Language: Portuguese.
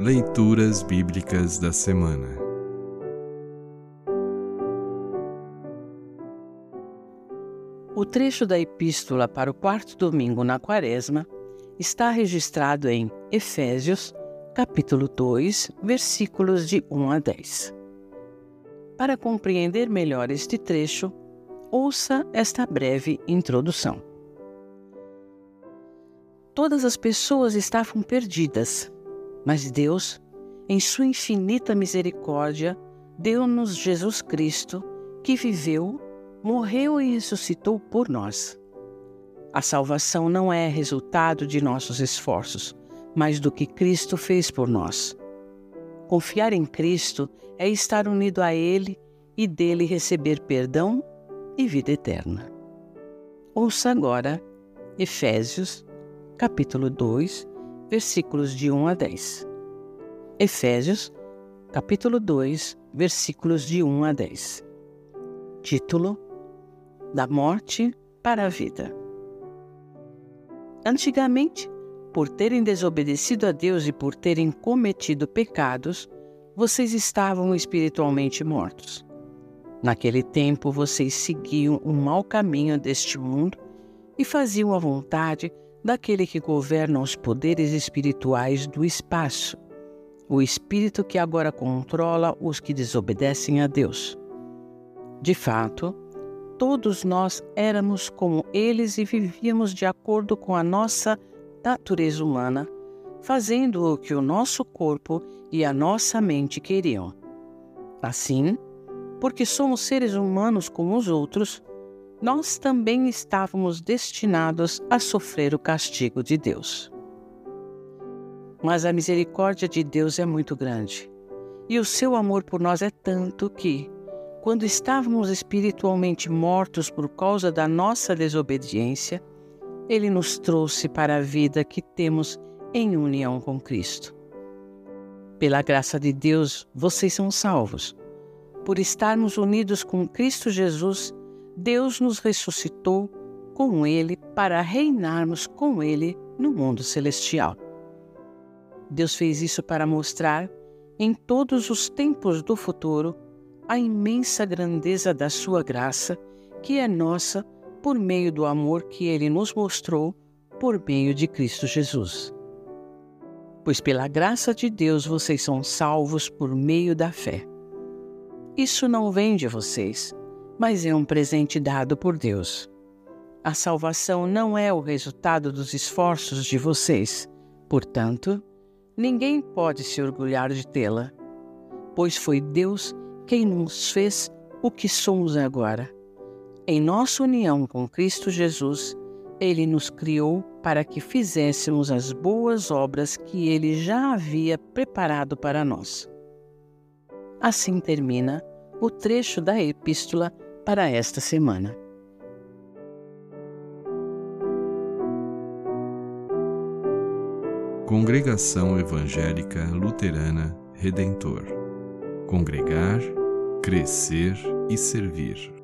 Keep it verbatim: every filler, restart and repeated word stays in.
Leituras Bíblicas da Semana. O trecho da Epístola para o quarto domingo na Quaresma está registrado em Efésios, capítulo dois, versículos de um a dez. Para compreender melhor este trecho, ouça esta breve introdução. Todas as pessoas estavam perdidas, mas Deus, em sua infinita misericórdia, deu-nos Jesus Cristo, que viveu, morreu e ressuscitou por nós. A salvação não é resultado de nossos esforços, mas do que Cristo fez por nós. Confiar em Cristo é estar unido a Ele e dele receber perdão e vida eterna. Ouça agora Efésios, capítulo dois, versículos de um a dez. Efésios, capítulo dois, versículos de um a dez. Título: Da morte para a vida. Antigamente, por terem desobedecido a Deus e por terem cometido pecados, vocês estavam espiritualmente mortos. Naquele tempo, vocês seguiam o mau caminho deste mundo e faziam a vontade daquele que governa os poderes espirituais do espaço, o espírito que agora controla os que desobedecem a Deus. De fato, todos nós éramos como eles e vivíamos de acordo com a nossa natureza humana, fazendo o que o nosso corpo e a nossa mente queriam. Assim, porque somos seres humanos como os outros, nós também estávamos destinados a sofrer o castigo de Deus. Mas a misericórdia de Deus é muito grande, e o seu amor por nós é tanto que, quando estávamos espiritualmente mortos por causa da nossa desobediência, Ele nos trouxe para a vida que temos em união com Cristo. Pela graça de Deus, vocês são salvos. Por estarmos unidos com Cristo Jesus, Deus nos ressuscitou com Ele para reinarmos com Ele no mundo celestial. Deus fez isso para mostrar, em todos os tempos do futuro, a imensa grandeza da sua graça, que é nossa por meio do amor que Ele nos mostrou por meio de Cristo Jesus. Pois pela graça de Deus vocês são salvos por meio da fé. Isso não vem de vocês, mas é um presente dado por Deus. A salvação não é o resultado dos esforços de vocês, portanto, ninguém pode se orgulhar de tê-la, pois foi Deus quem nos fez o que somos agora. Em nossa união com Cristo Jesus, Ele nos criou para que fizéssemos as boas obras que Ele já havia preparado para nós. Assim termina o trecho da Epístola para esta semana. Congregação Evangélica Luterana Redentor. Congregar, crescer e servir.